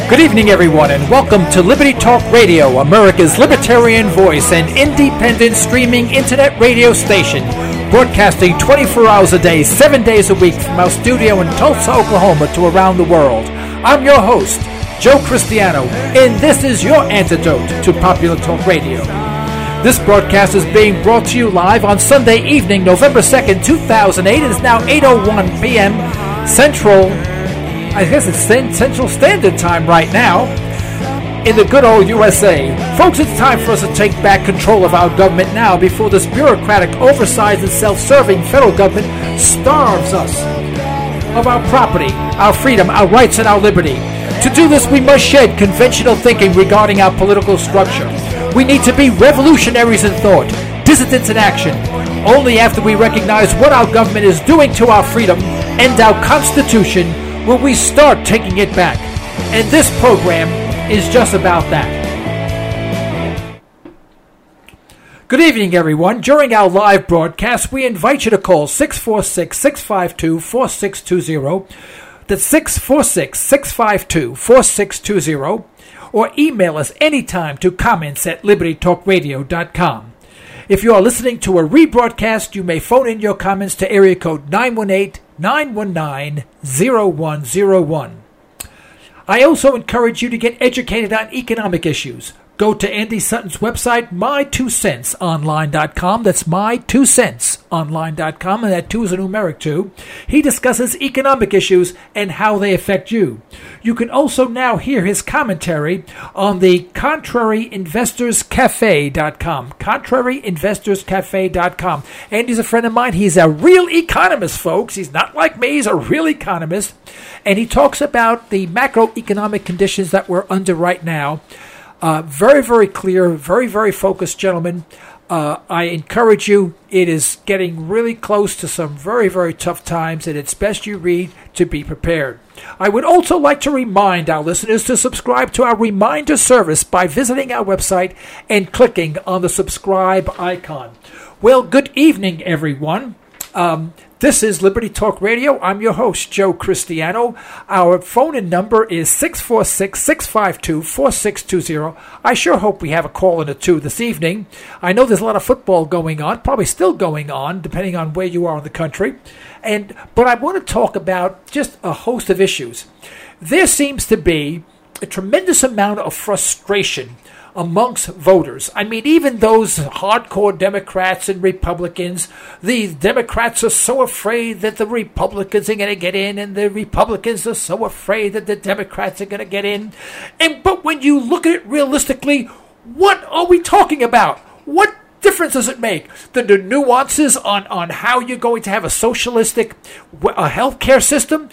Good evening, everyone, and welcome to Liberty Talk Radio, America's libertarian voice and independent streaming internet radio station, broadcasting 24 hours a day, 7 days a week from our studio in Tulsa, Oklahoma to around the world. I'm your host, Joe Cristiano, and this is your antidote to popular talk radio. This broadcast is being brought to you live on Sunday evening, November 2nd, 2008. It is now 8:01 p.m. Central, I guess it's Central Standard Time right now, in the good old USA. Folks, it's time for us to take back control of our government now before this bureaucratic, oversized, and self-serving federal government starves us of our property, our freedom, our rights, and our liberty. To do this, we must shed conventional thinking regarding our political structure. We need to be revolutionaries in thought, dissidents in action. Only after we recognize what our government is doing to our freedom and our Constitution will we start taking it back. And this program is just about that. Good evening, everyone. During our live broadcast, we invite you to call 646-652-4620. That's 646-652-4620. Or email us anytime to comments@libertytalkradio.com. If you are listening to a rebroadcast, you may phone in your comments to area code 918-919-0101. I also encourage you to get educated on economic issues. Go to Andy Sutton's website, my2centsonline.com. That's my2centsonline.com, and that 2 is a numeric 2. He discusses economic issues and how they affect you. You can also now hear his commentary on the ContraryInvestorsCafe.com. ContraryInvestorsCafe.com. Andy's a friend of mine. He's a real economist, folks. He's not like me. He's a real economist. And he talks about the macroeconomic conditions that we're under right now. Very, very clear, very, very focused gentleman. I encourage you. It is getting really close to some very, very tough times, and it's best you read to be prepared. I would also like to remind our listeners to subscribe to our reminder service by visiting our website and clicking on the subscribe icon. Well, good evening, everyone. This is Liberty Talk Radio. I'm your host, Joe Cristiano. Our phone-in number is 646-652-4620. I sure hope we have a call in or two this evening. I know there's a lot of football going on, probably still going on, depending on where you are in the country. But I want to talk about just a host of issues. There seems to be a tremendous amount of frustration amongst voters. I mean, even those hardcore Democrats and Republicans, the Democrats are so afraid that the Republicans are going to get in, and the Republicans are so afraid that the Democrats are going to get in. But when you look at it realistically, what are we talking about? What difference does it make? The nuances on how you're going to have a socialistic healthcare system,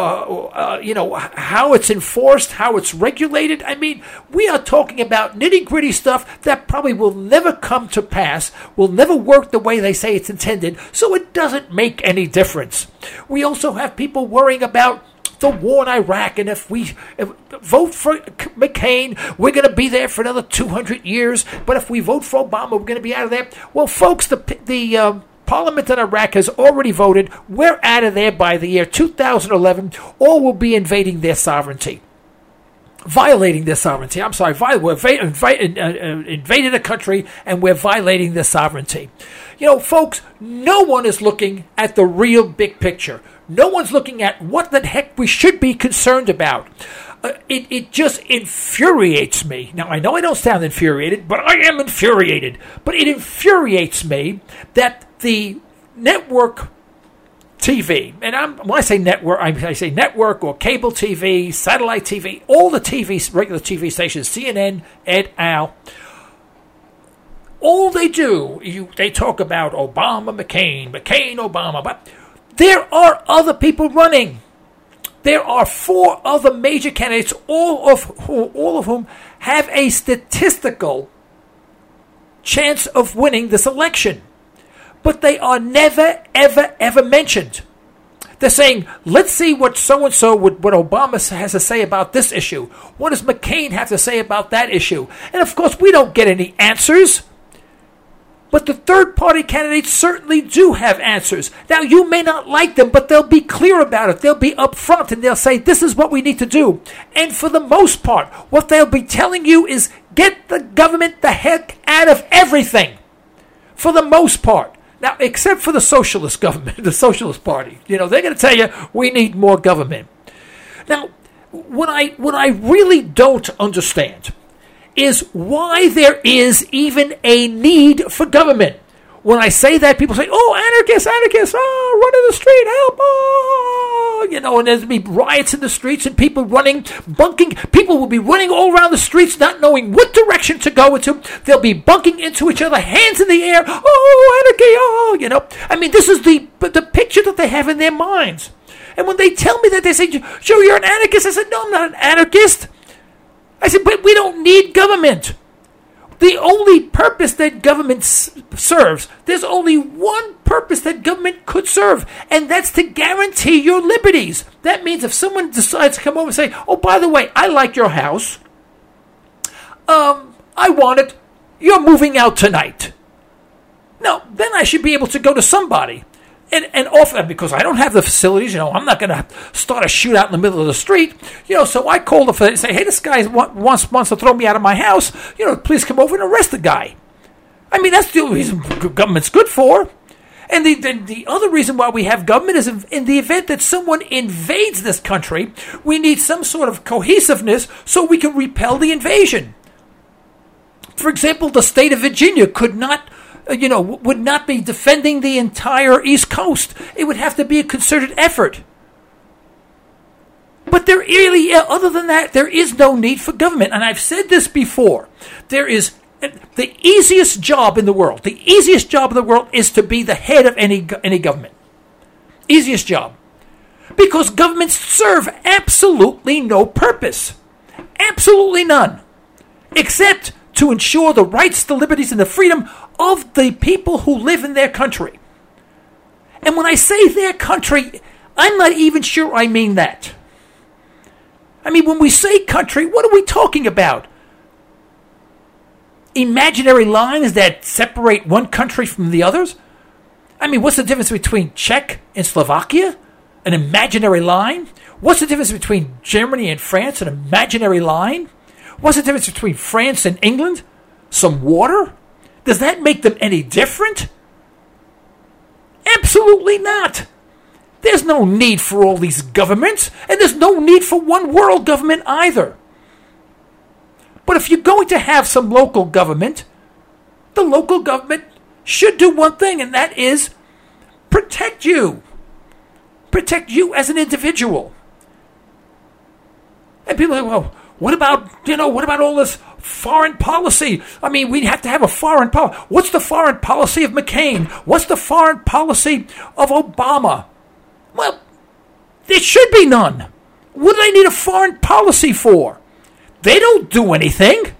how it's enforced, how it's regulated. I mean, we are talking about nitty-gritty stuff that probably will never come to pass, will never work the way they say it's intended, so it doesn't make any difference. We also have people worrying about the war in Iraq, and if we vote for McCain, we're going to be there for another 200 years. But if we vote for Obama, we're going to be out of there. Well, folks, the Parliament in Iraq has already voted. We're out of there by the year 2011, or we'll be invading their sovereignty. Violating their sovereignty. I'm sorry, we're invading a country, and we're violating their sovereignty. You know, folks, no one is looking at the real big picture. No one's looking at what the heck we should be concerned about. It just infuriates me. Now, I know I don't sound infuriated, but I am infuriated. But it infuriates me that the network TV, and when I say network, I say network or cable TV, satellite TV, all the regular TV stations, CNN, et al., all they do, they talk about Obama, McCain, Obama, but there are other people running. There are 4 other major candidates, all of whom have a statistical chance of winning this election. But they are never, ever, ever mentioned. They're saying, let's see what so-and-so, what Obama has to say about this issue. What does McCain have to say about that issue? And, of course, we don't get any answers. But the third-party candidates certainly do have answers. Now, you may not like them, but they'll be clear about it. They'll be upfront, and they'll say, this is what we need to do. And for the most part, what they'll be telling you is get the government the heck out of everything. For the most part. Now, except for the socialist government, the Socialist Party. They're going to tell you, we need more government. Now, what I really don't understand is why there is even a need for government. When I say that, people say, anarchists, run in the street, help, and there'll be riots in the streets and people bunking. People will be running all around the streets not knowing what direction to go into. They'll be bunking into each other, hands in the air, anarchy, this is the picture that they have in their minds. And when they tell me that, they say, Joe, you're an anarchist. I said, no, I'm not an anarchist. I said, but we don't need government. The only purpose that government serves, there's only one purpose that government could serve, and that's to guarantee your liberties. That means if someone decides to come over and say, oh, by the way, I like your house. I want it. You're moving out tonight. Now, then I should be able to go to somebody and offer, because I don't have the facilities, I'm not going to start a shootout in the middle of the street, so I call the and say, hey, this guy wants to throw me out of my house, please come over and arrest the guy. That's the only reason government's good for. And the other reason why we have government is in the event that someone invades this country, we need some sort of cohesiveness so we can repel the invasion. For example, the state of Virginia would not be defending the entire East Coast. It would have to be a concerted effort. But other than that, there is no need for government. And I've said this before. There is the easiest job in the world. The easiest job in the world is to be the head of any government. Easiest job. Because governments serve absolutely no purpose. Absolutely none. Except to ensure the rights, the liberties, and the freedom of the people who live in their country. And when I say their country, I'm not even sure I mean that. When we say country, what are we talking about? Imaginary lines that separate one country from the others? What's the difference between Czech and Slovakia? An imaginary line? What's the difference between Germany and France? An imaginary line? What's the difference between France and England? Some water? Does that make them any different? Absolutely not. There's no need for all these governments, and there's no need for one world government either. But if you're going to have some local government, the local government should do one thing, and that is protect you. Protect you as an individual. And people are like, well, what about all this foreign policy? We'd have to have a foreign policy. What's the foreign policy of McCain? What's the foreign policy of Obama? Well, there should be none. What do they need a foreign policy for? They don't do anything.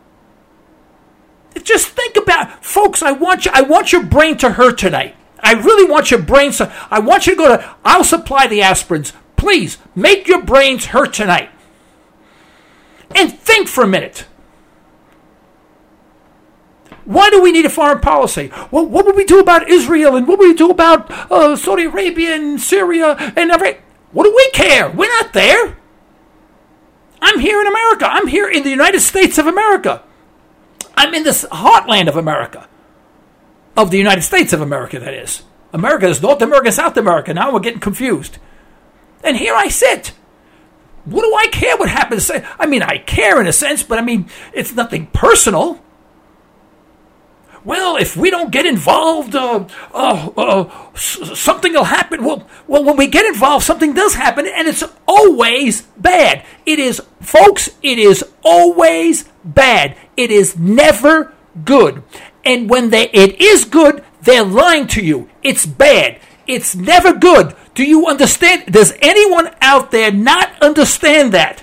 Just think about, folks, I want your brain to hurt tonight. I really want your brain to, I want you to go to, I'll supply the aspirins. Please, make your brains hurt tonight. And think for a minute. Why do we need a foreign policy? Well, what would we do about Israel? And what would we do about Saudi Arabia and Syria? And what do we care? We're not there. I'm here in America. I'm here in the United States of America. I'm in this heartland of America. Of the United States of America, that is. America is North America, South America. Now we're getting confused. And here I sit. What do I care what happens? I care in a sense, but it's nothing personal. Well, if we don't get involved, something will happen. Well, when we get involved, something does happen, and it's always bad. It is, folks, it is always bad. It is never good. And when it is good, they're lying to you. It's bad. It's never good. Do you understand? Does anyone out there not understand that?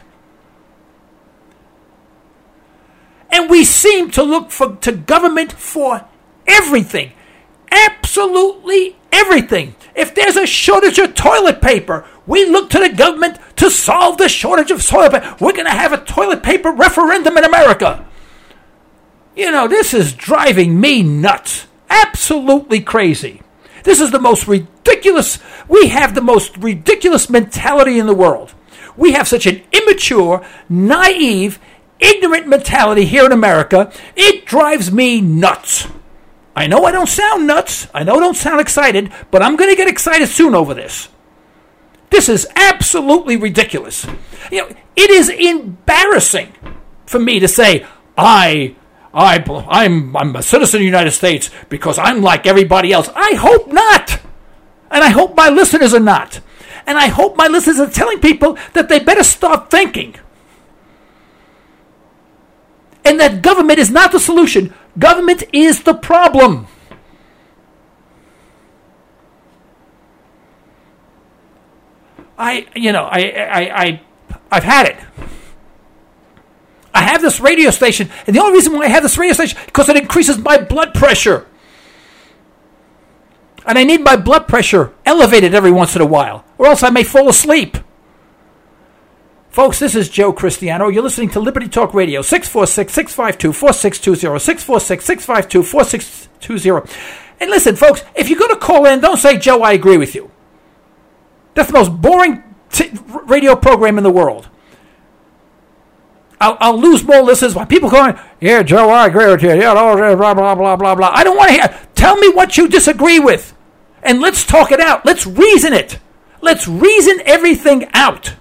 And we seem to look to government for everything. Absolutely everything. If there's a shortage of toilet paper, we look to the government to solve the shortage of toilet paper. We're going to have a toilet paper referendum in America. This is driving me nuts. absolutely crazy. This is the most ridiculous. We have the most ridiculous mentality in the world. We have such an immature, naive, ignorant mentality here in America. It drives me nuts. I know I don't sound nuts. I know I don't sound excited, but I'm going to get excited soon over this. This is absolutely ridiculous. It is embarrassing for me to say I'm a citizen of the United States because I'm like everybody else. I hope not. And I hope my listeners are not. And I hope my listeners are telling people that they better start thinking. And that government is not the solution. Government is the problem. I've had it. I have this radio station, and the only reason why I have this radio station is because it increases my blood pressure. And I need my blood pressure elevated every once in a while, or else I may fall asleep. Folks, this is Joe Cristiano. You're listening to Liberty Talk Radio, 646-652-4620, 646-652-4620. And listen, folks, if you're going to call in, don't say, Joe, I agree with you. That's the most boring radio program in the world. I'll lose more listeners by people going, yeah, Joe, I agree with you. Yeah, blah, blah, blah, blah, blah. I don't want to hear. Tell me what you disagree with. And let's talk it out. Let's reason it. Let's reason everything out.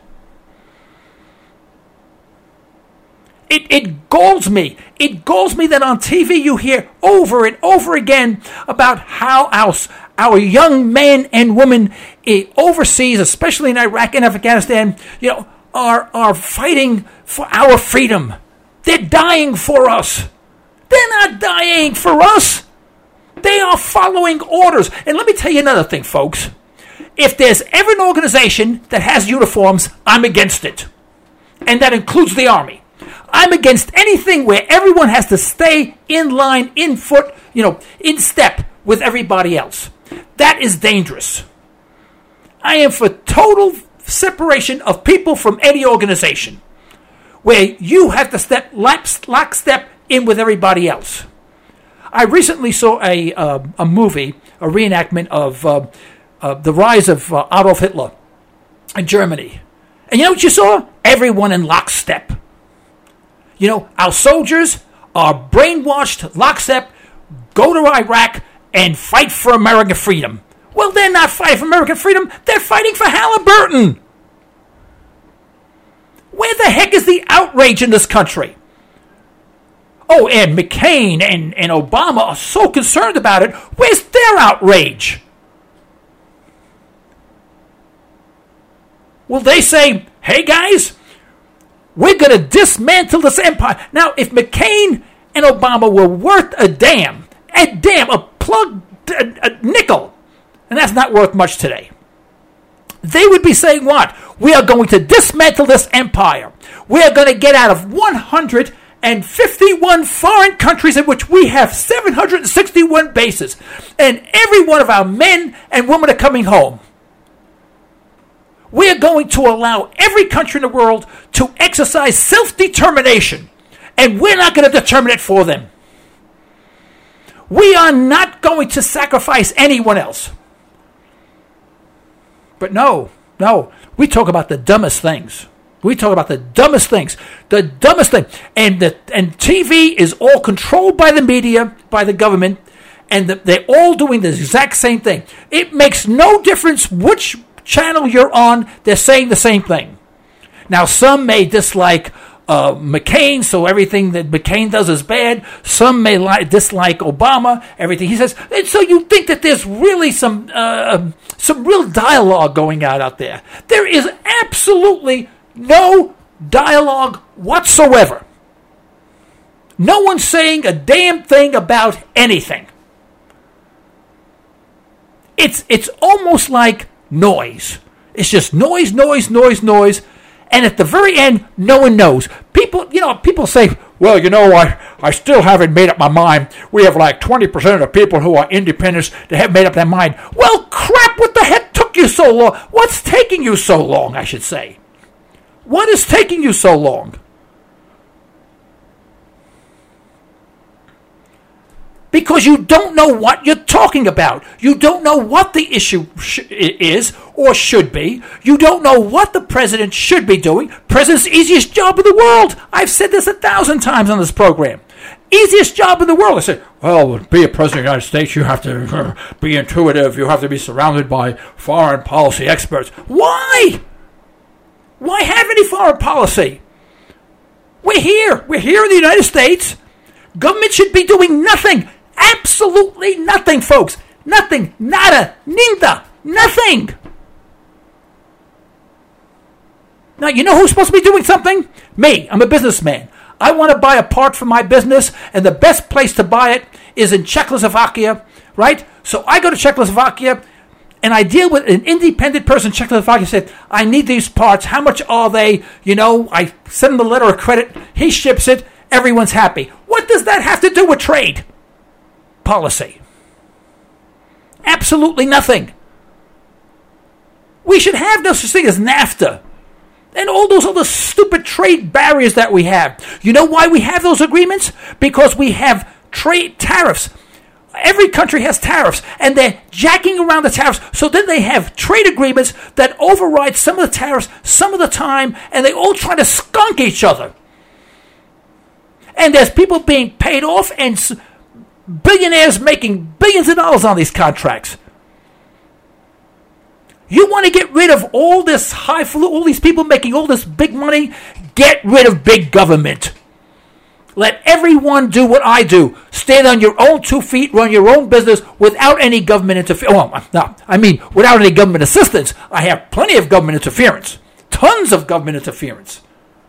It galls me. It galls me that on TV you hear over and over again about how our young men and women overseas, especially in Iraq and Afghanistan, are fighting for our freedom. They're dying for us. They're not dying for us. They are following orders. And let me tell you another thing, folks. If there's ever an organization that has uniforms, I'm against it. And that includes the Army. I'm against anything where everyone has to stay in line, in foot, in step with everybody else. That is dangerous. I am for total separation of people from any organization where you have to step lockstep in with everybody else. I recently saw a movie, a reenactment of the rise of Adolf Hitler in Germany. And you know what you saw? Everyone in lockstep. Our soldiers are brainwashed, lockstep, go to Iraq and fight for American freedom. Well, they're not fighting for American freedom. They're fighting for Halliburton. Where the heck is the outrage in this country? Oh, and McCain and Obama are so concerned about it. Where's their outrage? Will they say, hey, guys, we're going to dismantle this empire? Now, if McCain and Obama were worth a nickel, and that's not worth much today, they would be saying what? We are going to dismantle this empire. We are going to get out of 151 foreign countries in which we have 761 bases, and every one of our men and women are coming home. We are going to allow every country in the world to exercise self-determination, and we're not going to determine it for them. We are not going to sacrifice anyone else. But no, we talk about the dumbest things. We talk about the dumbest things. The dumbest thing. And TV is all controlled by the media, by the government, and they're all doing the exact same thing. It makes no difference which channel you're on, they're saying the same thing. Now, some may dislike McCain, so everything that McCain does is bad. Some may dislike Obama, everything he says. And so you think that there's really some real dialogue going out there. There is absolutely no dialogue whatsoever. No one's saying a damn thing about anything. It's almost like noise. It's just noise, and at the very end, no one knows. People say, well, I still haven't made up my mind. We have like 20% of the people who are independents that have made up their mind. Well, crap, what the heck took you so long? What's taking you so long, I should say? What is taking you so long? Because because you don't know what you're talking about. You don't know what the issue is or should be. You don't know what the president should be doing. President's easiest job in the world. I've said this 1,000 times on this program. Easiest job in the world. I said, well, to be a president of the United States, you have to be intuitive. You have to be surrounded by foreign policy experts. Why? Why have any foreign policy? We're here. We're here in the United States. Government should be doing nothing. Absolutely nothing, folks. Nothing. Nada. Ninda. Nothing. Now, you know who's supposed to be doing something? Me. I'm a businessman. I want to buy a part for my business, and the best place to buy it is in Czechoslovakia, right? So I go to Czechoslovakia, and I deal with an independent person in Czechoslovakia. Said, I need these parts. How much are they? You know, I send him a letter of credit. He ships it. Everyone's happy. What does that have to do with trade policy? Absolutely nothing. We should have no such thing as NAFTA and all those other stupid trade barriers that we have. You know why we have those agreements? Because we have trade tariffs. Every country has tariffs, and they're jacking around the tariffs. So then they have trade agreements that override some of the tariffs some of the time, and they all try to skunk each other. And there's people being paid off and billionaires making billions of dollars on these contracts. You want to get rid of all this all these people making all this big money? Get rid of big government. Let everyone do what I do. Stand on your own 2 feet, run your own business without any government interference. Well, no, I mean without any government assistance. I have plenty of government interference. Tons of government interference.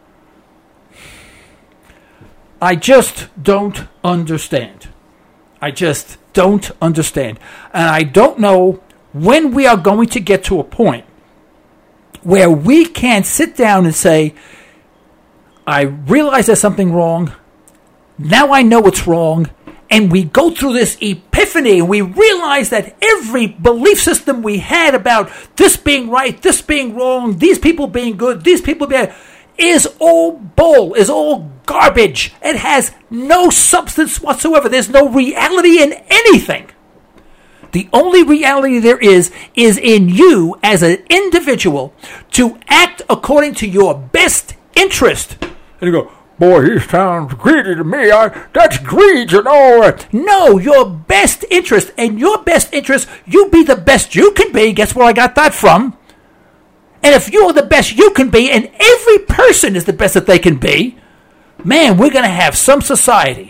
I just don't understand. I just don't understand. And I don't know when we are going to get to a point where we can sit down and say, I realize there's something wrong. Now I know it's wrong. And we go through this epiphany and we realize that every belief system we had about this being right, this being wrong, these people being good, these people being bad, is all bull, is all garbage. It has no substance whatsoever. There's no reality in anything. The only reality there is in you as an individual to act according to your best interest. And you go, boy, he sounds greedy to me. That's greed, you know. No, your best interest. And your best interest, you be the best you can be. Guess where I got that from? And if you're the best you can be, and every person is the best that they can be, man, we're going to have some society.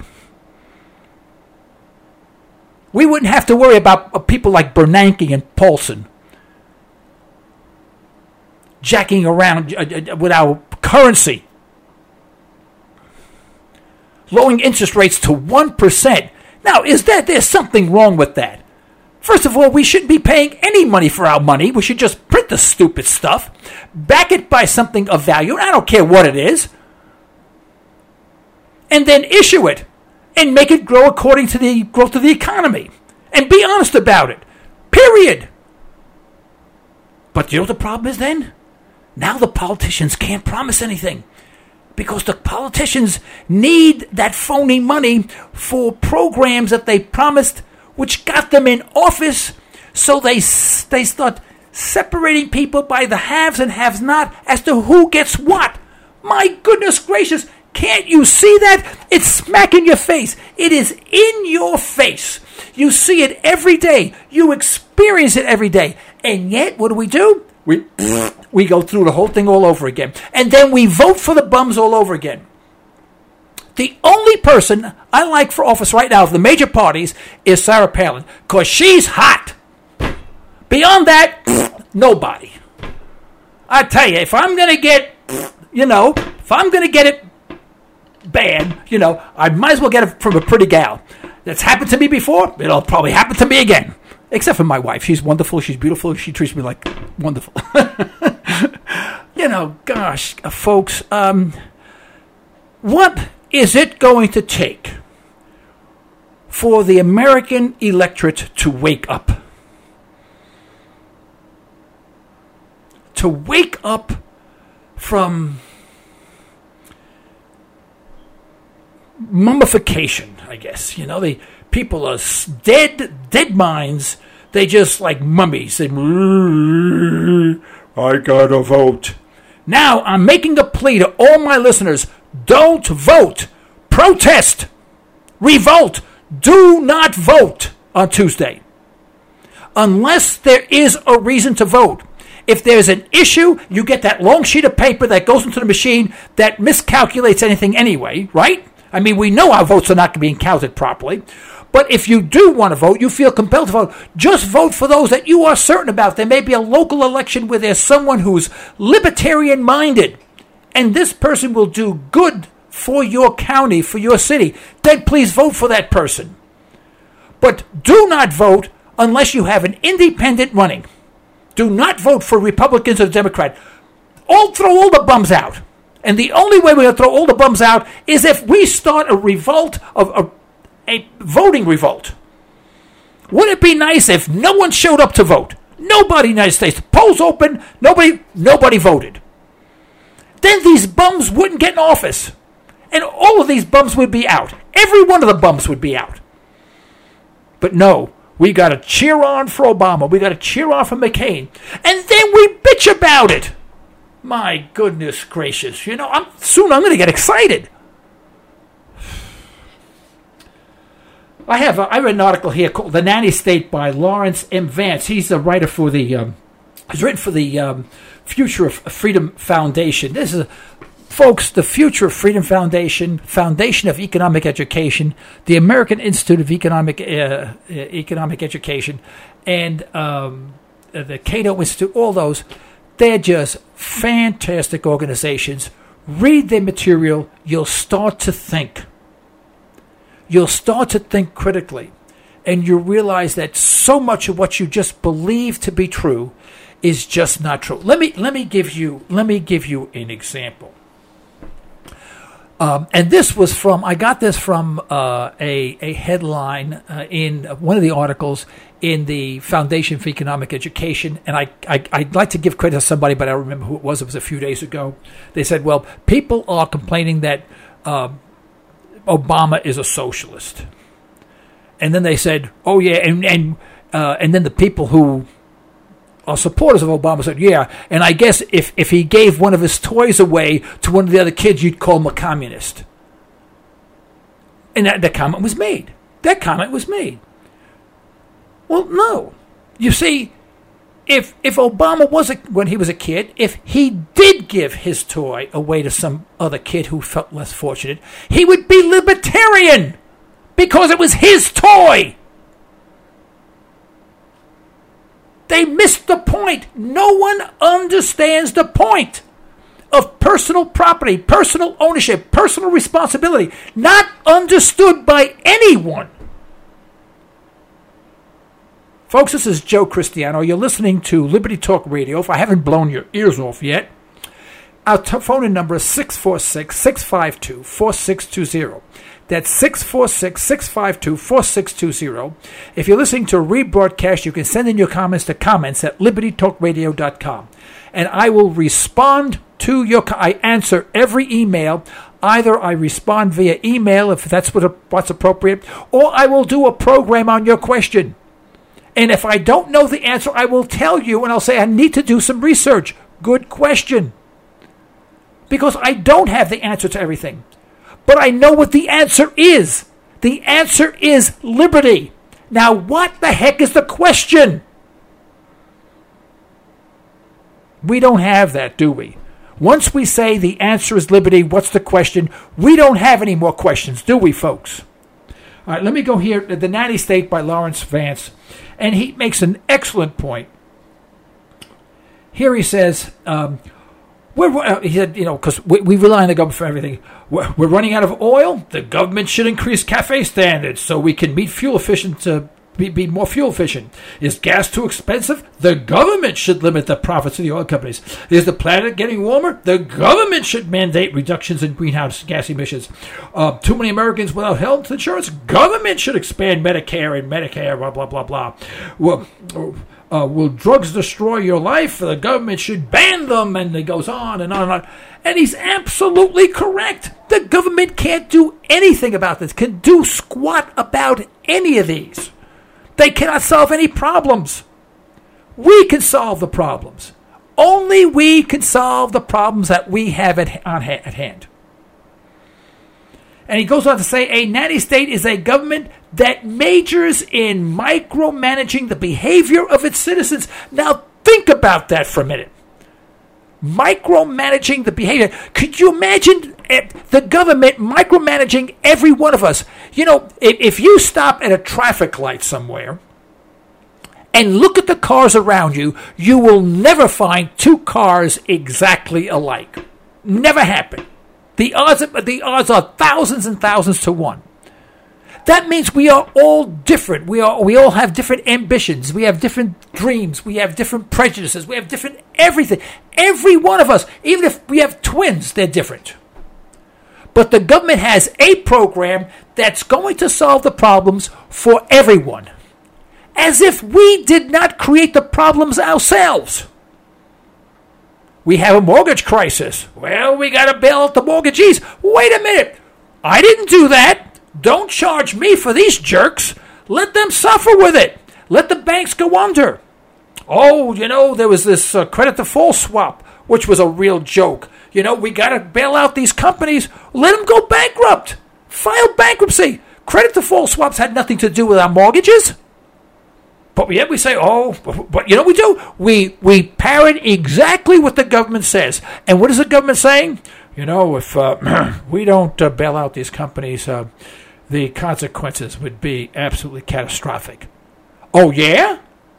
We wouldn't have to worry about people like Bernanke and Paulson jacking around with our currency, lowering interest rates to 1%. Now, there's something wrong with that? First of all, we shouldn't be paying any money for our money. We should just print the stupid stuff, back it by something of value, and I don't care what it is, and then issue it and make it grow according to the growth of the economy. And be honest about it. Period. But you know what the problem is then? Now the politicians can't promise anything. Because the politicians need that phony money for programs that they promised, which got them in office. So they start separating people by the haves and haves not as to who gets what. My goodness gracious. Can't you see that? It's smack in your face. It is in your face. You see it every day. You experience it every day. And yet, what do? We go through the whole thing all over again. And then we vote for the bums all over again. The only person I like for office right now of the major parties is Sarah Palin. Because she's hot. Beyond that, nobody. I tell you, if I'm going to get, it bad, I might as well get it from a pretty gal. That's happened to me before. It'll probably happen to me again. Except for my wife. She's wonderful. She's beautiful. She treats me like wonderful. Gosh, folks, what is it going to take for the American electorate to wake up? To wake up from mummification, I guess. They people are dead minds. They just like mummies. They, I gotta vote. Now, I'm making a plea to all my listeners. Don't vote. Protest. Revolt. Do not vote on Tuesday. Unless there is a reason to vote. If there's an issue, you get that long sheet of paper that goes into the machine that miscalculates anything anyway, right? I mean, we know our votes are not being counted properly. But if you do want to vote, you feel compelled to vote, just vote for those that you are certain about. There may be a local election where there's someone who's libertarian-minded, and this person will do good for your county, for your city. Then please vote for that person. But do not vote unless you have an independent running. Do not vote for Republicans or Democrats. Throw all the bums out. And the only way we're going to throw all the bums out is if we start a revolt, a voting revolt. Wouldn't it be nice if no one showed up to vote? Nobody in the United States. Polls open, nobody voted. Then these bums wouldn't get in office. And all of these bums would be out. Every one of the bums would be out. But no, we got to cheer on for Obama. We got to cheer on for McCain. And then we bitch about it. My goodness gracious. You know, I'm going to get excited. I read an article here called "The Nanny State" by Lawrence M. Vance. He's a writer for he's written for the Future of Freedom Foundation. This is, folks, the Future of Freedom Foundation, Foundation of Economic Education, the American Institute of Economic Education, and the Cato Institute. All those, they're just fantastic organizations. Read their material. You'll start to think. You'll start to think critically, and you realize that so much of what you just believe to be true is just not true. Let me give you an example. And this was I got this from a headline in one of the articles in the Foundation for Economic Education, and I'd like to give credit to somebody, but I don't remember who it was. It was a few days ago. They said, well, people are complaining that Obama is a socialist. And then they said, oh yeah, and then the people who are supporters of Obama said, yeah, and I guess if he gave one of his toys away to one of the other kids, you'd call him a communist. And that comment was made. That comment was made. Well, no. You see, if Obama when he was a kid, if he did give his toy away to some other kid who felt less fortunate, he would be libertarian because it was his toy. They missed the point. No one understands the point of personal property, personal ownership, personal responsibility. Not understood by anyone. Folks, this is Joe Cristiano. You're listening to Liberty Talk Radio. If I haven't blown your ears off yet, our phone number is 646-652-4620. That's 646-652-4620. If you're listening to a rebroadcast, you can send in your comments to comments@libertytalkradio.com. And I will respond to I answer every email. Either I respond via email, if that's what's appropriate, or I will do a program on your question. And if I don't know the answer, I will tell you, and I'll say I need to do some research. Good question. Because I don't have the answer to everything. But I know what the answer is. The answer is liberty. Now, what the heck is the question? We don't have that, do we? Once we say the answer is liberty, what's the question? We don't have any more questions, do we, folks? All right, let me go here. The Nanny State by Lawrence Vance. And he makes an excellent point. Here he says, he said, because we rely on the government for everything. We're running out of oil. The government should increase CAFE standards so we can meet fuel efficient, be more fuel efficient. Is gas too expensive? The government should limit the profits of the oil companies. Is the planet getting warmer? The government should mandate reductions in greenhouse gas emissions. Too many Americans without health insurance? Government should expand Medicare and Medicare, blah, blah, blah, blah. Will drugs destroy your life? The government should ban them, and it goes on and on and on. And he's absolutely correct. The government can't do anything about this, can do squat about any of these. They cannot solve any problems. We can solve the problems. Only we can solve the problems that we have at hand. And he goes on to say, a nanny state is a government that majors in micromanaging the behavior of its citizens. Now, think about that for a minute. Micromanaging the behavior. Could you imagine the government micromanaging every one of us? You know, if you stop at a traffic light somewhere and look at the cars around you, you will never find two cars exactly alike. Never happen. The odds are thousands and thousands to one. That means we are all different. We all have different ambitions. We have different dreams. We have different prejudices. We have different everything. Every one of us, even if we have twins, they're different. But the government has a program that's going to solve the problems for everyone. As if we did not create the problems ourselves. We have a mortgage crisis. Well, we got to bail out the mortgagees. Wait a minute. I didn't do that. Don't charge me for these jerks. Let them suffer with it. Let the banks go under. Oh, you know, there was this credit default swap, which was a real joke. You know, we got to bail out these companies. Let them go bankrupt. File bankruptcy. Credit default swaps had nothing to do with our mortgages. But yet we say, oh, but you know what we do? We parrot exactly what the government says. And what is the government saying? You know, if we don't bail out these companies, the consequences would be absolutely catastrophic. Oh, yeah?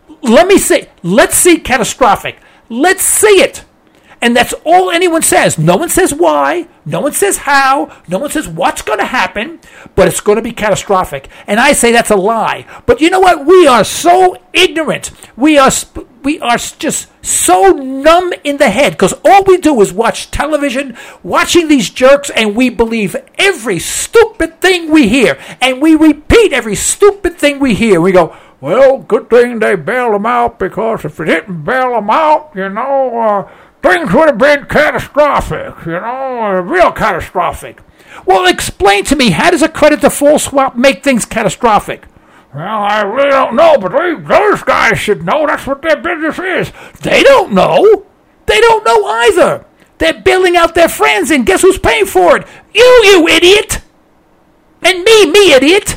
Let's see catastrophic. Let's see it. And that's all anyone says. No one says why. No one says how. No one says what's going to happen. But it's going to be catastrophic. And I say that's a lie. But you know what? We are so ignorant. We are just so numb in the head. Because all we do is watch television, watching these jerks, and we believe every stupid thing we hear. And we repeat every stupid thing we hear. We go, well, good thing they bailed them out, because if they didn't bail them out, you know, things would have been catastrophic, you know, real catastrophic. Well, explain to me, how does a credit default swap make things catastrophic? Well, I really don't know, but those guys should know. That's what their business is. They don't know. They don't know either. They're bailing out their friends, and guess who's paying for it? You idiot! And me, idiot!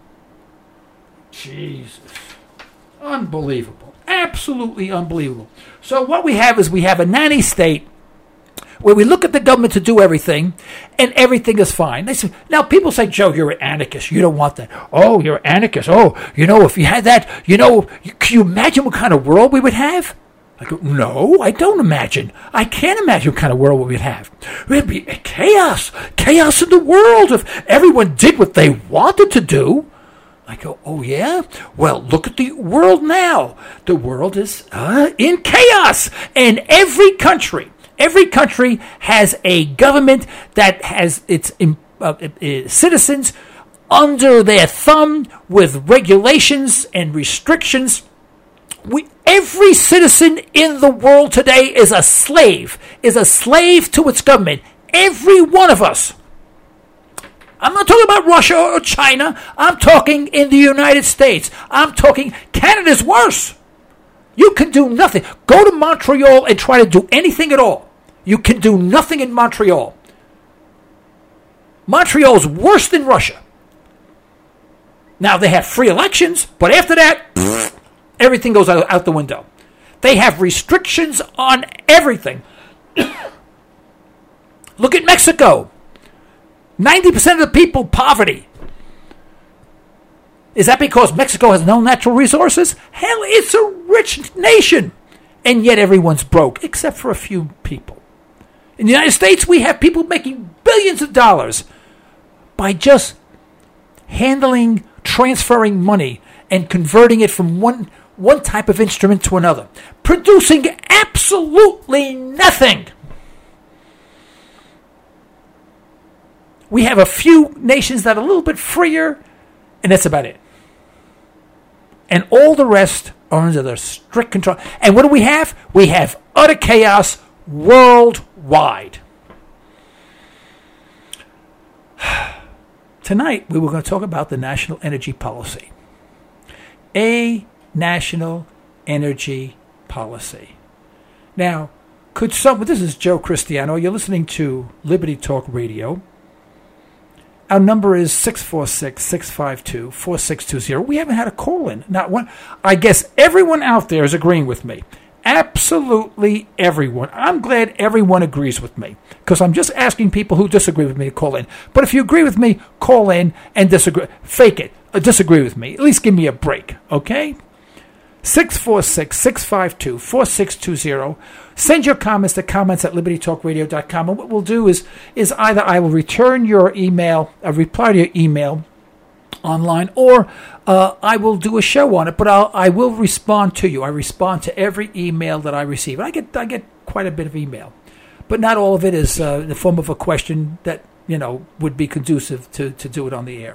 Jesus. Unbelievable. Absolutely unbelievable. So what we have is we have a nanny state where we look at the government to do everything, and everything is fine. They say, now people say, Joe, you're an anarchist. You don't want that. Oh, you're an anarchist. Oh, you know, if you had that, you know, can you imagine what kind of world we would have? I go, no, I don't imagine. I can't imagine what kind of world we would have. It would be chaos. Chaos in the world if everyone did what they wanted to do. I go, oh, yeah? Well, look at the world now. The world is in chaos. And every country has a government that has its citizens under their thumb with regulations and restrictions. Every citizen in the world today is a slave to its government. Every one of us. I'm not talking about Russia or China. I'm talking in the United States. I'm talking Canada's worse. You can do nothing. Go to Montreal and try to do anything at all. You can do nothing in Montreal. Montreal is worse than Russia. Now, they have free elections, but after that, everything goes out the window. They have restrictions on everything. Look at Mexico. 90% of the people, poverty. Is that because Mexico has no natural resources? Hell, it's a rich nation. And yet everyone's broke, except for a few people. In the United States, we have people making billions of dollars by just transferring money and converting it from one type of instrument to another, producing absolutely nothing. We have a few nations that are a little bit freer, and that's about it. And all the rest are under their strict control. And what do we have? We have utter chaos worldwide. Tonight, we were going to talk about the national energy policy. A national energy policy. Now, this is Joe Cristiano. You're listening to Liberty Talk Radio. Our number is 646-652-4620. We haven't had a call in. Not one. I guess everyone out there is agreeing with me. Absolutely everyone. I'm glad everyone agrees with me, because I'm just asking people who disagree with me to call in. But if you agree with me, call in and disagree. Fake it. Disagree with me. At least give me a break, okay? 646-652-4620. Send your comments to comments@libertytalkradio.com. And what we'll do is either I will return your email, reply to your email online, or I will do a show on it, but I will respond to you. I respond to every email that I receive. I get quite a bit of email, but not all of it is in the form of a question that would be conducive to do it on the air.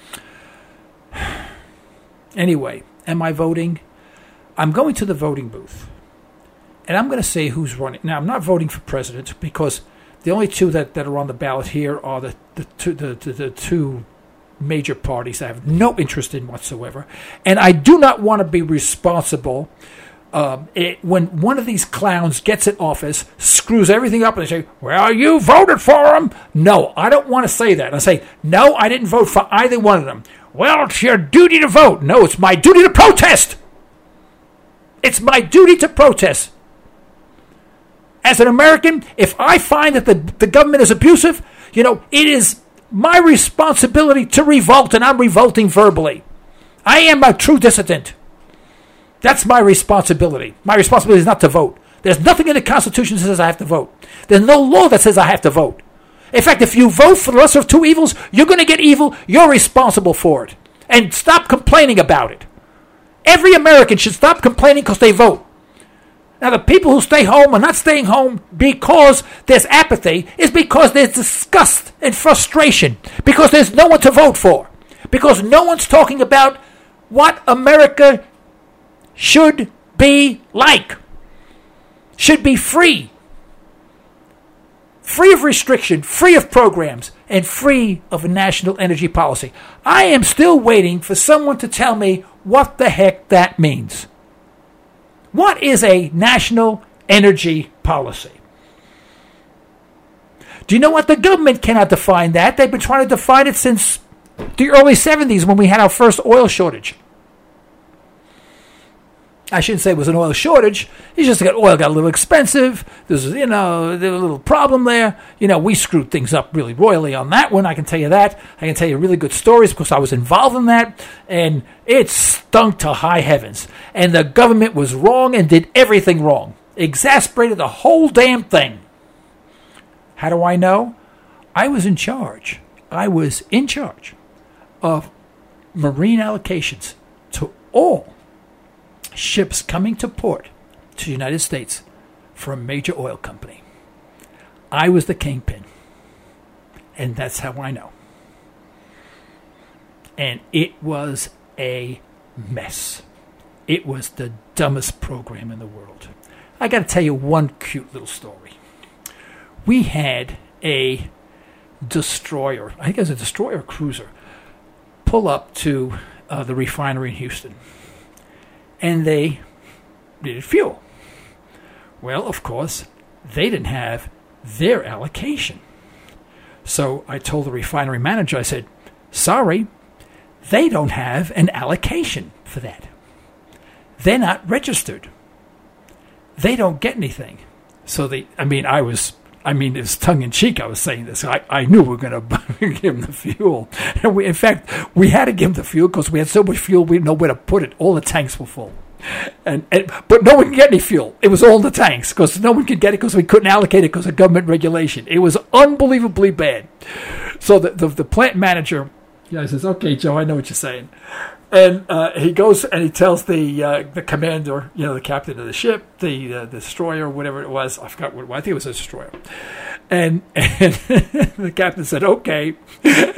Anyway, am I voting? I'm going to the voting booth, and I'm going to say who's running. Now, I'm not voting for president, because the only two that are on the ballot here are the two major parties I have no interest in whatsoever. And I do not want to be responsible when one of these clowns gets in office, screws everything up, and they say, well, you voted for him. No, I don't want to say that. I say, no, I didn't vote for either one of them. Well, it's your duty to vote. No, it's my duty to protest. It's my duty to protest. As an American, if I find that the government is abusive, it is my responsibility to revolt, and I'm revolting verbally. I am a true dissident. That's my responsibility. My responsibility is not to vote. There's nothing in the Constitution that says I have to vote. There's no law that says I have to vote. In fact, if you vote for the lesser of two evils, you're going to get evil. You're responsible for it. And stop complaining about it. Every American should stop complaining because they vote. Now, the people who stay home are not staying home because there's apathy. It's because there's disgust and frustration. Because there's no one to vote for. Because no one's talking about what America should be like. Should be free. Free of restriction, free of programs, and free of a national energy policy. I am still waiting for someone to tell me what the heck that means. What is a national energy policy? Do you know what? The government cannot define that. They've been trying to define it since the early 70s when we had our first oil shortage. I shouldn't say it was an oil shortage. It's just that oil got a little expensive. There's a little problem there. We screwed things up really royally on that one. I can tell you that. I can tell you really good stories because I was involved in that. And it stunk to high heavens. And the government was wrong and did everything wrong. Exasperated the whole damn thing. How do I know? I was in charge. I was in charge of marine allocations to all ships coming to port to the United States for a major oil company. I was the kingpin. And that's how I know. And it was a mess. It was the dumbest program in the world. I got to tell you one cute little story. We had a destroyer, I think it was a destroyer cruiser, pull up to the refinery in Houston. And they needed fuel. Well, of course, they didn't have their allocation. So I told the refinery manager, I said, sorry, they don't have an allocation for that. They're not registered. They don't get anything. So it was tongue-in-cheek I was saying this. I knew we were going to give them the fuel. And in fact, we had to give them the fuel because we had so much fuel we didn't know where to put it. All the tanks were full. But no one could get any fuel. It was all in the tanks because no one could get it because we couldn't allocate it because of government regulation. It was unbelievably bad. So the plant manager says, okay, Joe, I know what you're saying. And he goes and he tells the commander, the captain of the ship, the destroyer, whatever it was. I forgot what it was. I think it was a destroyer. And the captain said, okay.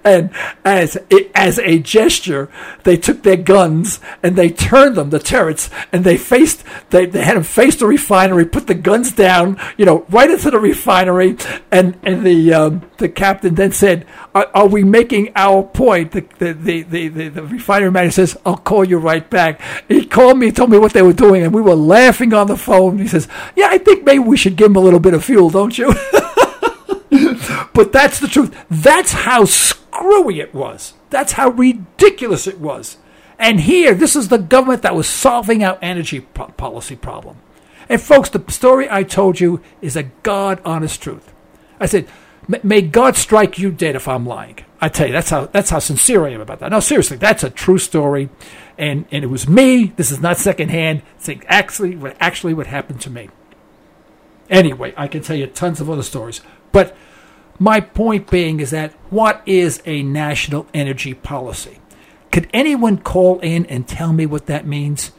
And as a gesture, they took their guns and they turned them, the turrets, and they had them face the refinery, put the guns down, right into the refinery. And the captain then said, "Are we making our point?" The refinery manager says, "I'll call you right back." He called me, told me what they were doing, and we were laughing on the phone. He says, "Yeah, I think maybe we should give them a little bit of fuel, don't you?" But that's the truth. That's how screwy it was. That's how ridiculous it was. And here, this is the government that was solving our energy policy problem. And folks, the story I told you is a God-honest truth. I said, may God strike you dead if I'm lying. I tell you, that's how sincere I am about that. No, seriously, that's a true story. And it was me. This is not secondhand. It's actually what happened to me. Anyway, I can tell you tons of other stories. But my point being is that what is a national energy policy? Could anyone call in and tell me what that means?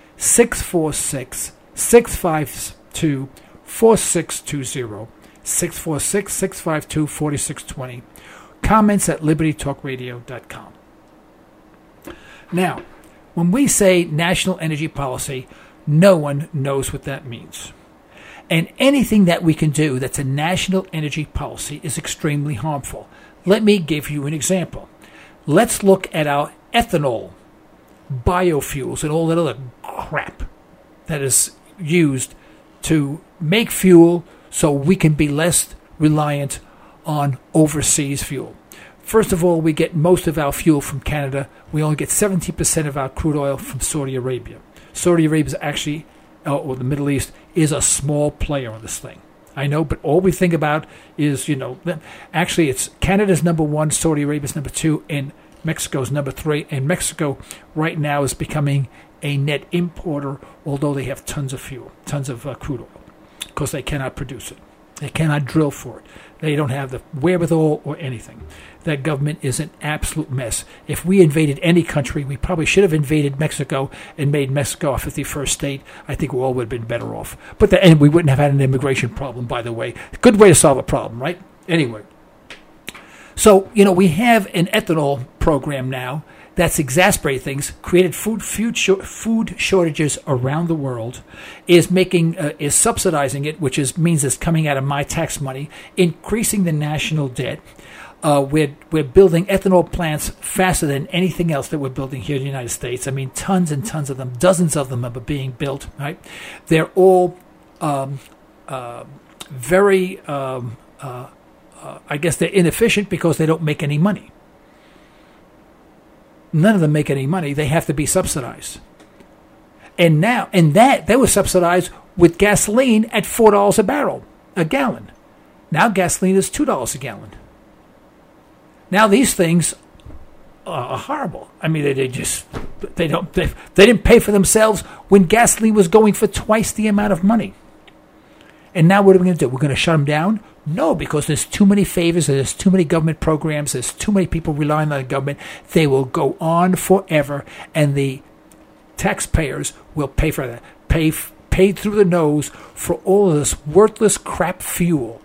646-652-4620. 646-652-4620. Comments at libertytalkradio.com. Now, when we say national energy policy, no one knows what that means. And anything that we can do that's a national energy policy is extremely harmful. Let me give you an example. Let's look at our ethanol, biofuels, and all that other crap that is used to make fuel so we can be less reliant on overseas fuel. First of all, we get most of our fuel from Canada. We only get 70% of our crude oil from Saudi Arabia. Saudi Arabia is actually, or the Middle East, is a small player on this thing. I know, but all we think about is, actually it's Canada's number one, Saudi Arabia's number two, and Mexico's number three. And Mexico right now is becoming a net importer, although they have tons of fuel, tons of crude oil, because they cannot produce it. They cannot drill for it. They don't have the wherewithal or anything. That government is an absolute mess. If we invaded any country, we probably should have invaded Mexico and made Mexico our 51st state. I think we all would have been better off. And we wouldn't have had an immigration problem, by the way. Good way to solve a problem, right? Anyway. So, we have an ethanol program now that's exacerbated things, created food shortages around the world, is subsidizing it, which means it's coming out of my tax money, increasing the national debt. We're building ethanol plants faster than anything else that we're building here in the United States. I mean, tons and tons of them, dozens of them are being built. Right? They're all very, I guess they're inefficient because they don't make any money. None of them make any money. They have to be subsidized. And they were subsidized with gasoline at $4 a gallon. Now gasoline is $2 a gallon. Now these things are horrible. I mean, they didn't pay for themselves when gasoline was going for twice the amount of money. And now what are we going to do? We're going to shut them down? No, because there's too many favors, there's too many government programs, there's too many people relying on the government. They will go on forever, and the taxpayers will pay for that. Paid through the nose for all of this worthless crap fuel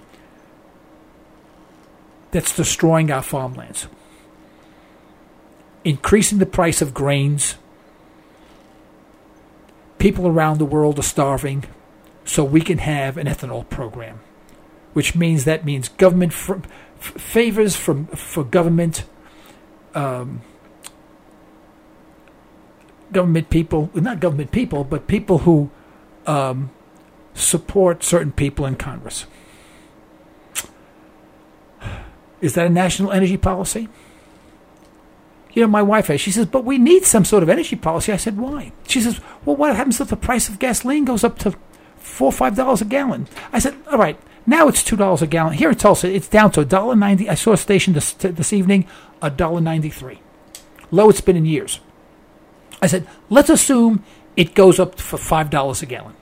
that's destroying our farmlands. Increasing the price of grains. People around the world are starving, so we can have an ethanol program, which means government favors for government government people, not government people, but people who support certain people in Congress. Is that a national energy policy? My wife, she says, but we need some sort of energy policy. I said, why? She says, well, what happens if the price of gasoline goes up to $4 or $5 a gallon? I said, all right, now it's $2 a gallon. Here in Tulsa, it's down to $1.90. I saw a station this evening, $1.93. Lowest been in years. I said, let's assume it goes up for $5 a gallon.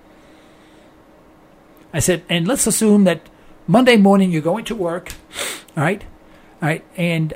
I said, and let's assume that Monday morning you're going to work, all right, and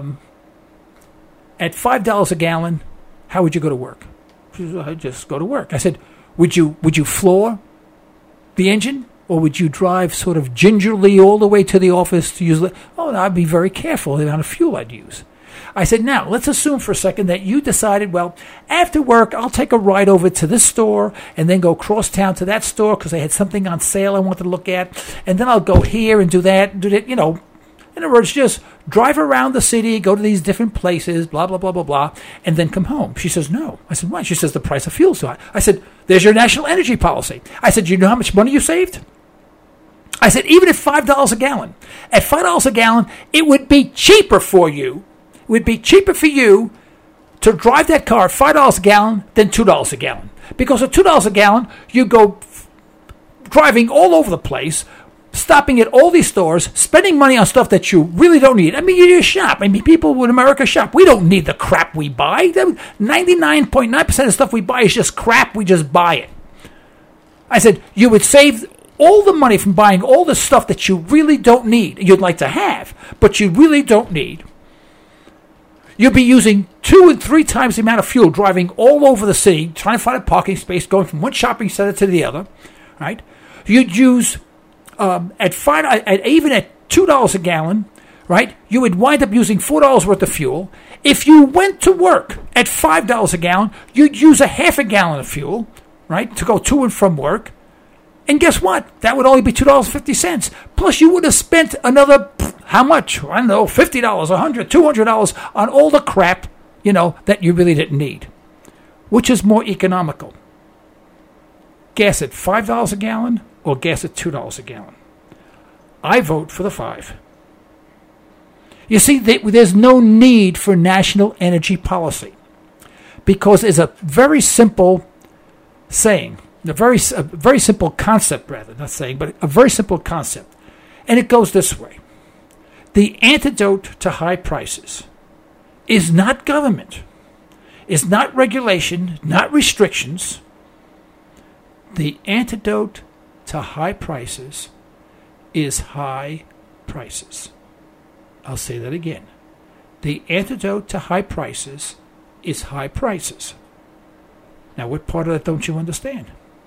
at $5 a gallon, how would you go to work? She said, I'd just go to work. I said, would you floor the engine, Or would you drive sort of gingerly all the way to the office to use it? Oh, no, I'd be very careful the amount of fuel I'd use. I said, now, let's assume for a second that you decided, well, after work, I'll take a ride over to this store and then go cross town to that store because they had something on sale I wanted to look at. And then I'll go here and do that, in other words, just drive around the city, go to these different places, blah, blah, blah, blah, blah, and then come home. She says, no. I said, why? She says, the price of fuel's too high. I said, there's your national energy policy. I said, you know how much money you saved? I said, even at $5 a gallon. At $5 a gallon, it would be cheaper for you. It would be cheaper for you to drive that car at $5 a gallon than $2 a gallon. Because at $2 a gallon, you go driving all over the place, stopping at all these stores, spending money on stuff that you really don't need. I mean, you just shop. I mean, people in America shop. We don't need the crap we buy. 99.9% of the stuff we buy is just crap. We just buy it. I said, you would save all the money from buying all the stuff that you really don't need. You'd like to have, but you really don't need. You'll be using 2 and 3 times the amount of fuel driving all over the city, trying to find a parking space, going from one shopping center to the other, right? You'd use, even at $2 a gallon, right, you would wind up using $4 worth of fuel. If you went to work at $5 a gallon, you'd use a half a gallon of fuel, right, to go to and from work. And guess what? That would only be $2.50. Plus, you would have spent another, how much? I don't know, $50, $100, $200 on all the crap, that you really didn't need. Which is more economical? Gas at $5 a gallon or gas at $2 a gallon? I vote for the 5. You see, there's no need for national energy policy because it's a very simple saying. A very simple concept, rather, not saying, but a very simple concept. And it goes this way. The antidote to high prices is not government, is not regulation, not restrictions. The antidote to high prices is high prices. I'll say that again. The antidote to high prices is high prices. Now, what part of that don't you understand?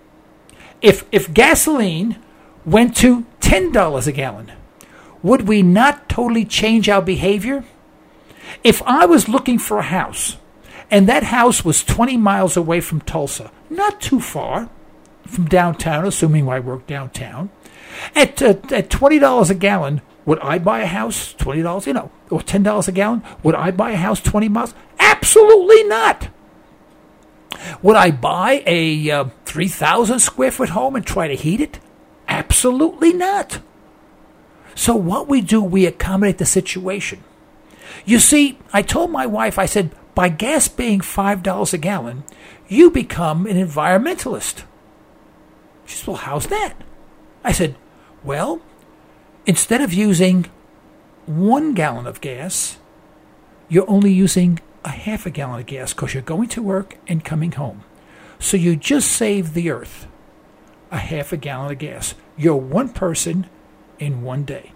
If gasoline went to $10 a gallon, would we not totally change our behavior? If I was looking for a house, and that house was 20 miles away from Tulsa, not too far from downtown, assuming I work downtown, at $20 a gallon, would I buy a house $20, or $10 a gallon? Would I buy a house 20 miles? Absolutely not. Would I buy a 3,000 square foot home and try to heat it? Absolutely not. So what we do, we accommodate the situation. You see, I told my wife, I said, by gas being $5 a gallon, you become an environmentalist. She said, well, how's that? I said, well, instead of using 1 gallon of gas, you're only using a half a gallon of gas because you're going to work and coming home. So you just saved the earth a half a gallon of gas. You're one person in one day.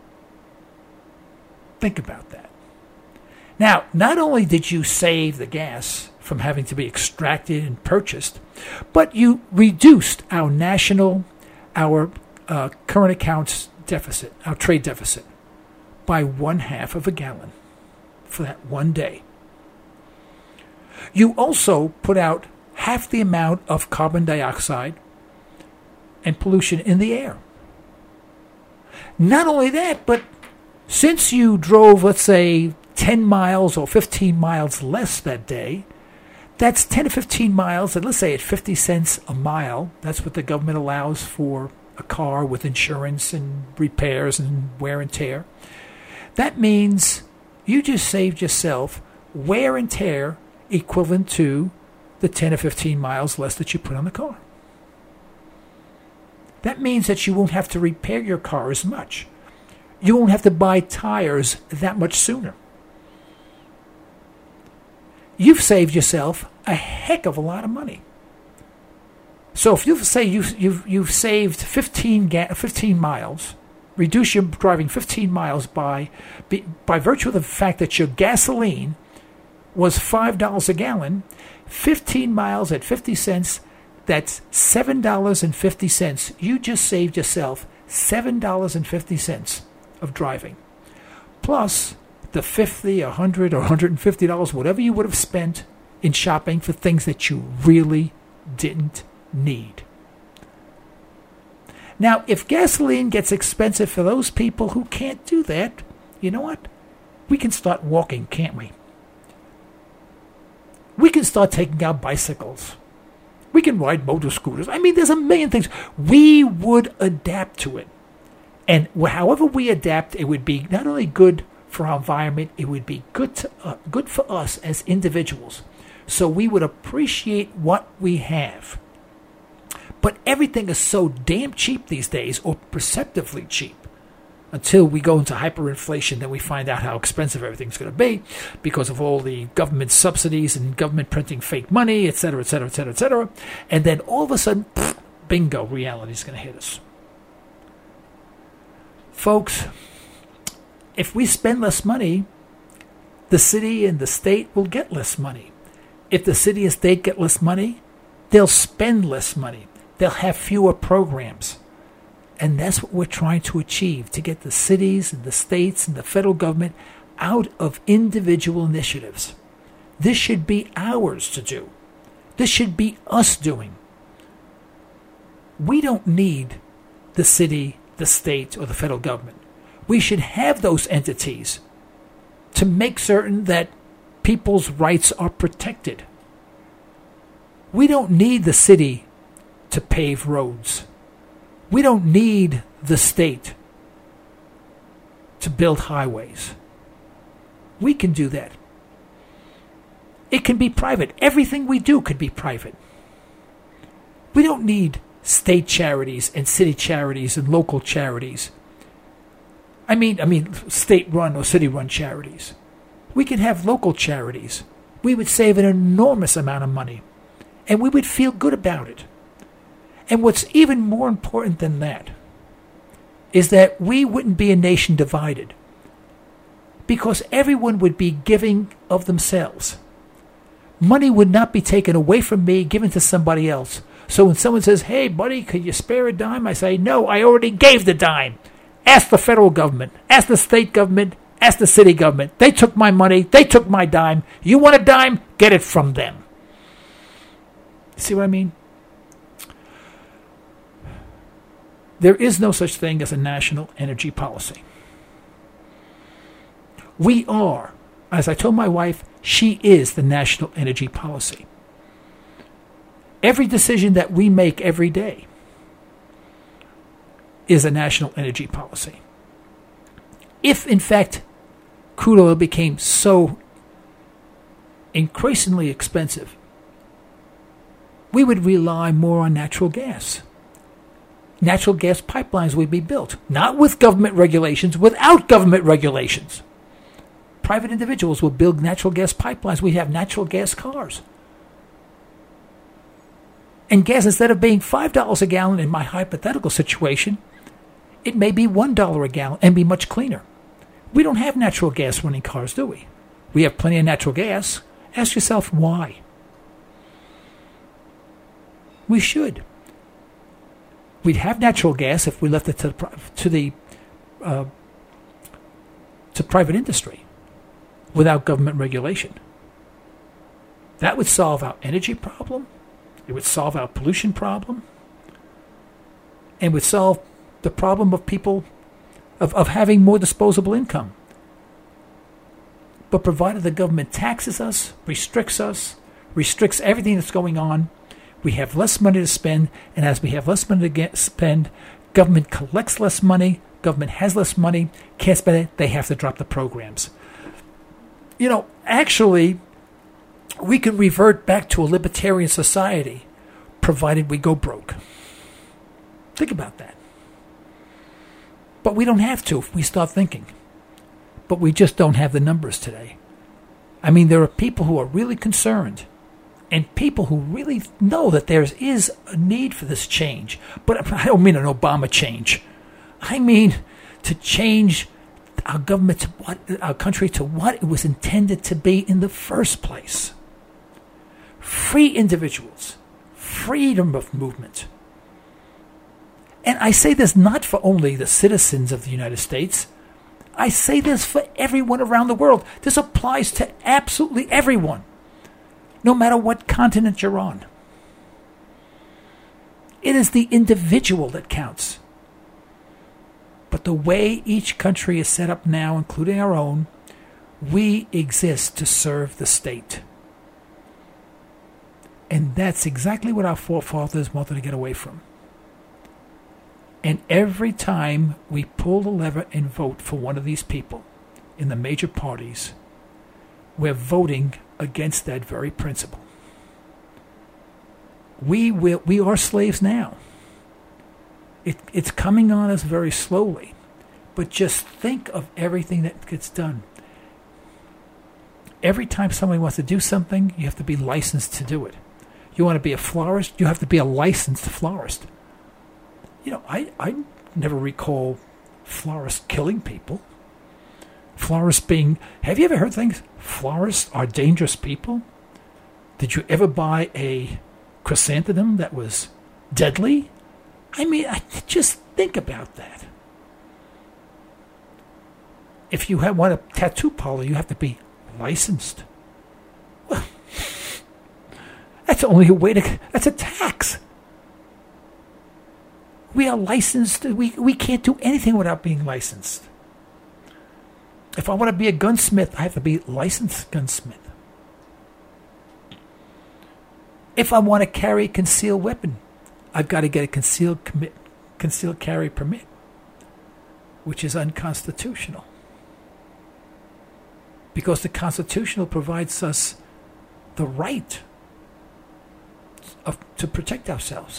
Think about that. Now, not only did you save the gas from having to be extracted and purchased, but you reduced our current accounts deficit, our trade deficit, by 1/2 of a gallon for that one day. You also put out half the amount of carbon dioxide and pollution in the air. Not only that, but since you drove, let's say, 10 miles or 15 miles less that day, that's 10 to 15 miles, and let's say at 50 cents a mile, that's what the government allows for a car with insurance and repairs and wear and tear. That means you just saved yourself wear and tear equivalent to the 10 or 15 miles less that you put on the car. That means that you won't have to repair your car as much. You won't have to buy tires that much sooner. You've saved yourself a heck of a lot of money. So if you say you've saved 15 miles, reduce your driving 15 miles by virtue of the fact that your gasoline was $5 a gallon, 15 miles at 50 cents, That's $7.50. You just saved yourself $7.50 of driving. Plus the $50, $100, or $150, whatever you would have spent in shopping for things that you really didn't need. Now, if gasoline gets expensive for those people who can't do that, you know what? We can start walking, can't we? We can start taking out bicycles. We can ride motor scooters. I mean, there's a million things. We would adapt to it. And however we adapt, it would be not only good for our environment, it would be good for us as individuals. So we would appreciate what we have. But everything is so damn cheap these days, or perceptively cheap, until we go into hyperinflation. Then we find out how expensive everything's going to be because of all the government subsidies and government printing fake money, et cetera, et cetera, et cetera, et cetera. And then all of a sudden, bingo, reality is going to hit us. Folks, if we spend less money, the city and the state will get less money. If the city and state get less money, they'll spend less money. They'll have fewer programs. And that's what we're trying to achieve, to get the cities and the states and the federal government out of individual initiatives. This should be ours to do. This should be us doing. We don't need the city, the state, or the federal government. We should have those entities to make certain that people's rights are protected. We don't need the city to pave roads. We don't need the state to build highways. We can do that. It can be private. Everything we do could be private. We don't need state charities and city charities and local charities. I mean state-run or city-run charities. We can have local charities. We would save an enormous amount of money, and we would feel good about it. And what's even more important than that is that we wouldn't be a nation divided, because everyone would be giving of themselves. Money would not be taken away from me, given to somebody else. So when someone says, "Hey, buddy, could you spare a dime?" I say, "No, I already gave the dime. Ask the federal government. Ask the state government. Ask the city government. They took my money. They took my dime. You want a dime? Get it from them." See what I mean? There is no such thing as a national energy policy. We are, as I told my wife, she is the national energy policy. Every decision that we make every day is a national energy policy. If, in fact, crude oil became so increasingly expensive, we would rely more on natural gas. Natural gas pipelines would be built, not with government regulations, without government regulations. Private individuals will build natural gas pipelines. We have natural gas cars. And gas, instead of being $5 a gallon in my hypothetical situation, it may be $1 a gallon and be much cleaner. We don't have natural gas running cars, do we? We have plenty of natural gas. Ask yourself why. We should. We'd have natural gas if we left it to private industry without government regulation. That would solve our energy problem. It would solve our pollution problem. And would solve the problem of people of having more disposable income. But provided the government taxes us, restricts everything that's going on, we have less money to spend, and as we have less money to spend, government collects less money, government has less money, can't spend it, they have to drop the programs. You know, actually, we can revert back to a libertarian society, provided we go broke. Think about that. But we don't have to if we start thinking. But we just don't have the numbers today. I mean, there are people who are really concerned, and people who really know that there is a need for this change. But I don't mean an Obama change. I mean to change our government, our country, to what it was intended to be in the first place. Free individuals, freedom of movement. And I say this not for only the citizens of the United States. I say this for everyone around the world. This applies to absolutely everyone, no matter what continent you're on. It is the individual that counts. But the way each country is set up now, including our own, we exist to serve the state. And that's exactly what our forefathers wanted to get away from. And every time we pull the lever and vote for one of these people in the major parties, we're voting against that very principle. We are slaves now. It's coming on us very slowly. But just think of everything that gets done. Every time somebody wants to do something, you have to be licensed to do it. You want to be a florist, you have to be a licensed florist. You know, I never recall florists killing people. Florists being... Have you ever heard things? Florists are dangerous people? Did you ever buy a chrysanthemum that was deadly? I mean, just think about that. If you want a tattoo parlor, you have to be licensed. Well, that's only a way to... That's a tax. We are licensed. We can't do anything without being licensed. If I want to be a gunsmith, I have to be licensed gunsmith. If I want to carry a concealed weapon, I've got to get a concealed carry permit, which is unconstitutional. Because the Constitution provides us the right to protect ourselves.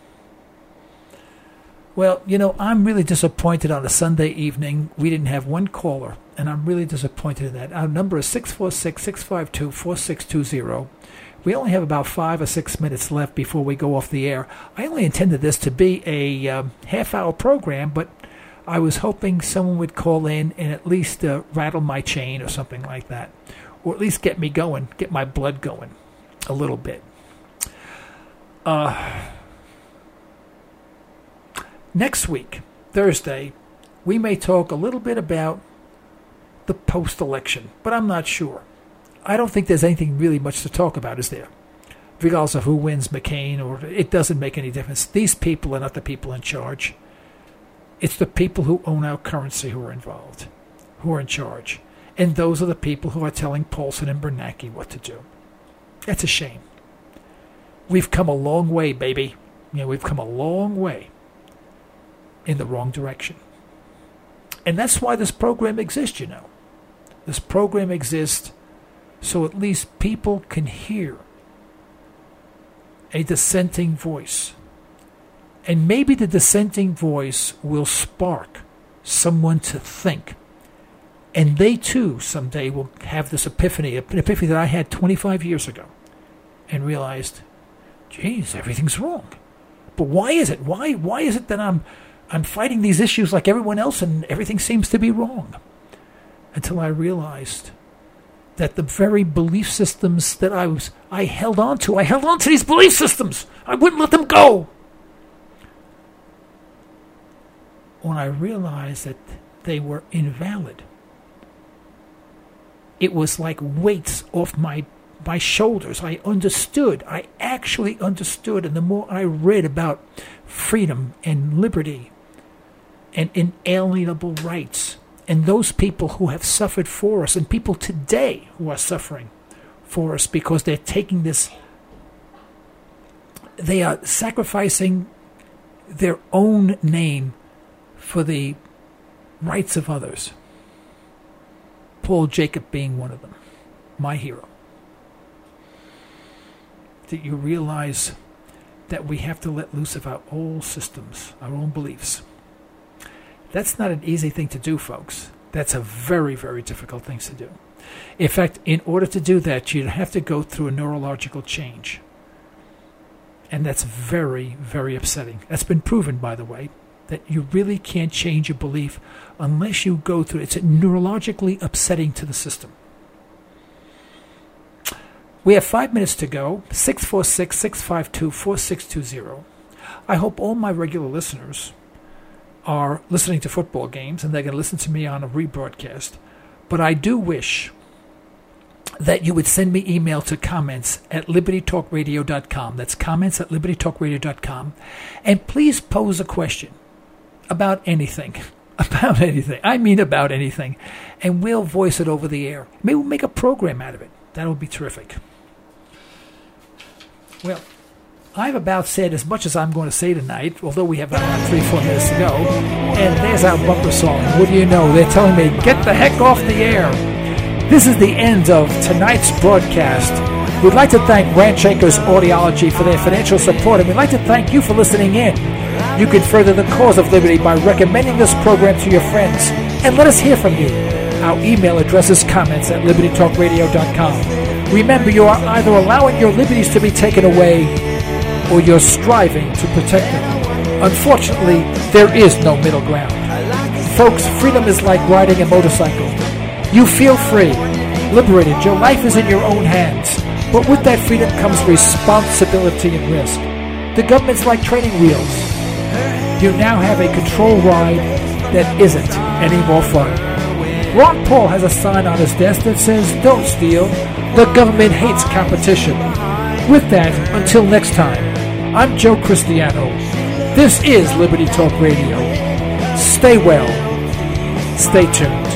Well, you know, I'm really disappointed on a Sunday evening. We didn't have one caller, and I'm really disappointed in that. Our number is 646-652-4620. We only have about 5 or 6 minutes left before we go off the air. I only intended this to be a half-hour program, but I was hoping someone would call in and at least rattle my chain or something like that, or at least get me going, get my blood going a little bit. Next week, Thursday, we may talk a little bit about the post-election, but I'm not sure. I don't think there's anything really much to talk about, is there? Regardless of who wins, McCain, or it doesn't make any difference. These people are not the people in charge. It's the people who own our currency who are involved, who are in charge. And those are the people who are telling Paulson and Bernanke what to do. That's a shame. We've come a long way, baby. You know, we've come a long way in the wrong direction. And that's why this program exists, you know. This program exists so at least people can hear a dissenting voice. And maybe the dissenting voice will spark someone to think. And they too someday will have this epiphany, an epiphany that I had 25 years ago, and realized, geez, everything's wrong. But why is it? Why is it that I'm fighting these issues like everyone else and everything seems to be wrong? Until I realized that the very belief systems that I held on to these belief systems. I wouldn't let them go. When I realized that they were invalid, it was like weights off my shoulders. I understood. I actually understood. And the more I read about freedom and liberty and inalienable rights, and those people who have suffered for us, and people today who are suffering for us because they're taking this, they are sacrificing their own name for the rights of others. Paul Jacob being one of them, my hero. That you realize that we have to let loose of our old systems, our own beliefs. That's not an easy thing to do, folks. That's a very, very difficult thing to do. In fact, in order to do that, you'd have to go through a neurological change. And that's very, very upsetting. That's been proven, by the way, that you really can't change a belief unless you go through it. It's neurologically upsetting to the system. We have 5 minutes to go. 646-652-4620. I hope all my regular listeners are listening to football games and they're going to listen to me on a rebroadcast. But I do wish that you would send me email to comments@libertytalkradio.com. That's comments@libertytalkradio.com. And please pose a question about anything. About anything. I mean about anything. And we'll voice it over the air. Maybe we'll make a program out of it. That would be terrific. Well, I've about said as much as I'm going to say tonight, although we have about 3-4 minutes to go. And there's our bumper song. What do you know? They're telling me, get the heck off the air. This is the end of tonight's broadcast. We'd like to thank Ranch Acres Audiology for their financial support, and we'd like to thank you for listening in. You can further the cause of liberty by recommending this program to your friends, and let us hear from you. Our email address is comments@libertytalkradio.com. Remember, you are either allowing your liberties to be taken away or you're striving to protect them. Unfortunately, there is no middle ground. Folks, freedom is like riding a motorcycle. You feel free, liberated. Your life is in your own hands. But with that freedom comes responsibility and risk. The government's like training wheels. You now have a control ride that isn't any more fun. Ron Paul has a sign on his desk that says, "Don't steal. The government hates competition." With that, until next time, I'm Joe Cristiano. This is Liberty Talk Radio. Stay well. Stay tuned.